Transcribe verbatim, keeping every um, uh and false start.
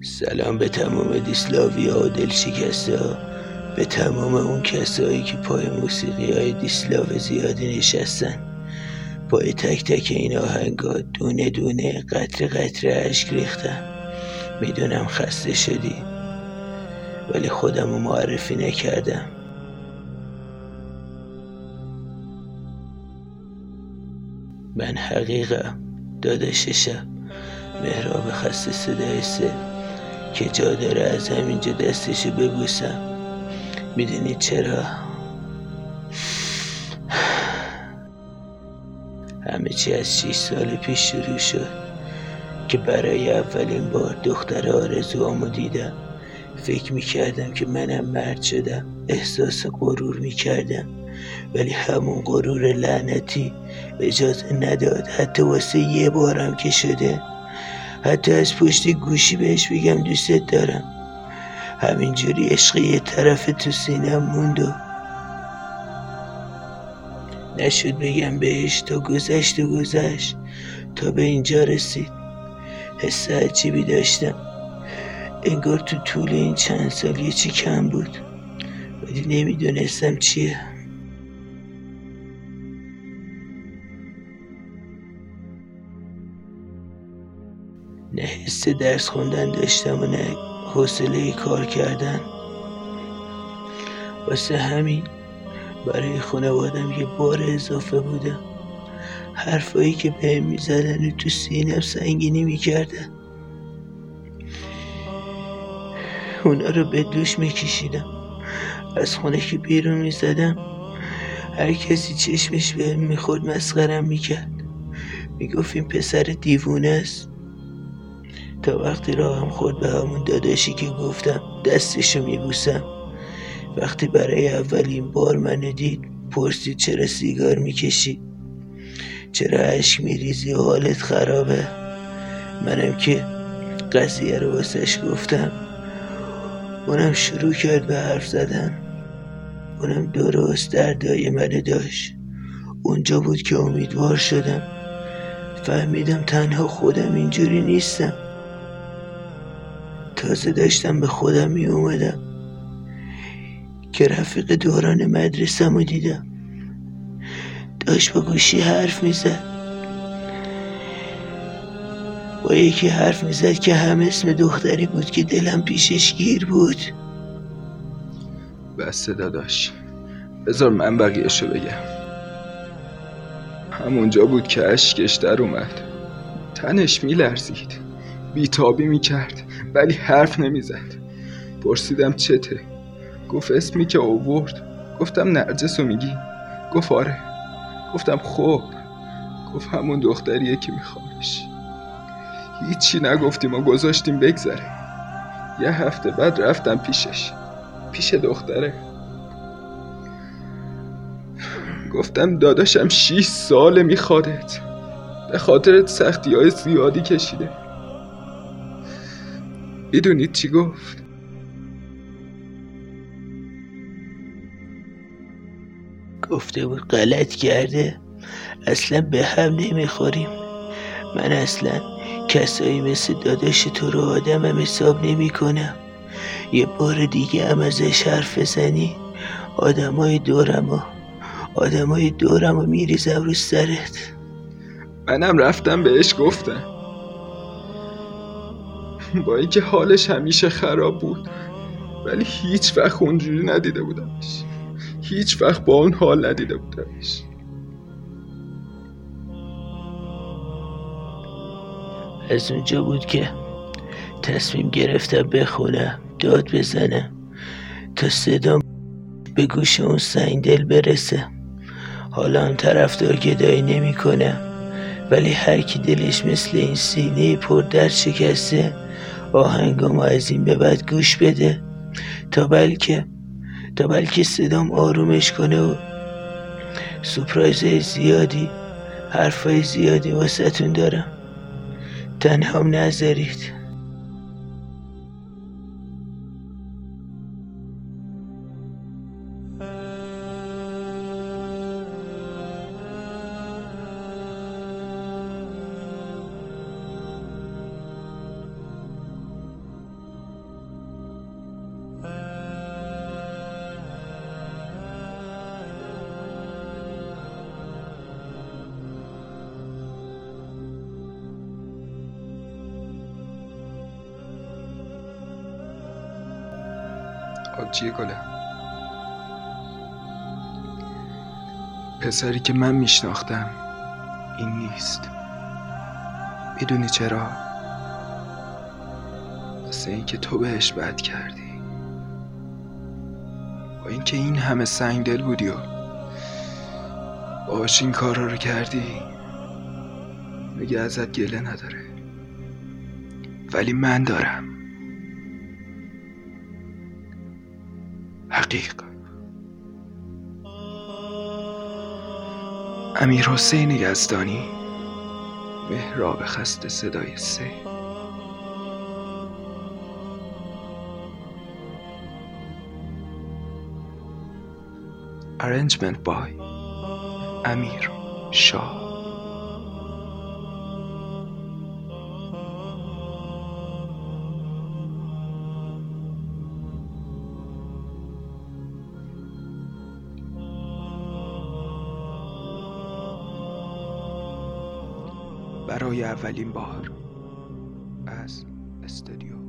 سلام به تمام دیسلاوی ها و دلشکسته ها، به تمام اون کسایی که پای موسیقی های دیسلاو زیادی نشستن. پای تک تک این آهنگا دونه دونه قطره قطره اشک ریختم. میدونم خسته شدی، ولی خودم رو معرفی نکردم. من حقیقم، داداششم، مهراب خسته صدای سه که جا داره از همینجا دستشو ببوسم. میدونی چرا؟ همه چی از شیش سال پیش شروع شد که برای اولین بار دختر آرزوامو دیدم. فکر میکردم که منم مرد شدم، احساس غرور میکردم، ولی همون غرور لعنتی اجازه نداد حتی واسه یه بارم که شده حتی از پشت گوشی بهش بگم دوستت دارم. همینجوری عشق یه طرف تو سینم موند و نشد بگم بهش تا گذشت و گذشت تا به اینجا رسید. حس عجیبی داشتم، انگار تو طول این چند سال یه چی کم بود، ولی نمیدونستم چیه. نه حس درس خوندن داشتم و نه حوصله کار کردن. واسه همین برای خانوادم یه بار اضافه بودم. حرفایی که بهم میزدن و تو سینم سنگینی میکردن، اونا رو به دوش میکشیدم. از خونه که بیرون میزدم هر کسی چشمش بهم میخورد مسخرم میکرد، میگفت این پسر دیوونه است. تا وقتی راهم خورد به همون داداشی که گفتم دستشو میبوسم. وقتی برای اولین بار منو دید پرسید چرا سیگار میکشی، چرا اشک میریزی و حالت خرابه. منم که قضیه رو واسش گفتم، اونم شروع کرد به حرف زدن. اونم درست دردای منو داشت. اونجا بود که امیدوار شدم، فهمیدم تنها خودم اینجوری نیستم. تازه داشتم به خودم می اومدم که رفیق دوران مدرسه‌مو دیدم، داشت با گوشی حرف میزد. با یکی حرف میزد که هم اسم دختری بود که دلم پیشش گیر بود. بس داداش، بذار من بقیه‌شو بگم. همونجا بود که اشکش در اومد، تنش میلرزید، بیتابی میکرد ولی حرف نمیزد. پرسیدم چته؟ گفت اسمی که آورد. گفتم نرجسو میگی؟ گفت آره. گفتم خب. گفت همون دختریه که میخوامش. هیچی نگفتیم و گذاشتیم بگذره. یه هفته بعد رفتم پیشش، پیش دختره. گفتم داداشم شیش ساله میخوادت، به خاطرت سختی های زیادی کشیده. میدونید چی گفت؟ گفته بود غلط کرده، اصلا به هم نمیخوریم. من اصلا کسایی مثل داداش تو رو آدمم حساب نمی کنم. یه بار دیگه هم ازش حرف بزنی آدمای دورم و آدمای دورم و میریزم رو سرت. منم رفتم بهش گفتم، با اینکه حالش همیشه خراب بود ولی هیچ وقت اونجوری ندیده بودمش، هیچ وقت با اون حال ندیده بودمش. از اونجا بود که تصمیم گرفتم بخونم، داد بزنم تا صدام به گوش اون سنگدل برسه. حالا هم طرفدار گدایی نمی کنم، ولی هر کی دلش مثل این سینه پر درد شکسته آهنگامو از این به بعد گوش بده تا بلکه تا بلکه صدام آرومش کنه و سورپرایزهای زیادی، حرفای زیادی واسه تون دارم، تنهام نذارید. آبجی گلم. پسری که من میشناختم این نیست. میدونی چرا؟ واسه این که تو بهش بد کردی، با این که این همه سنگ دل بودی و باهاش این کارا رو کردی. میگه ازت گله نداره، ولی من دارم. حقیق. امیر حسین یزدانی، مهراب خسته صدای سه. Arrangement by امیر شاه. برای اولین بار از استودیو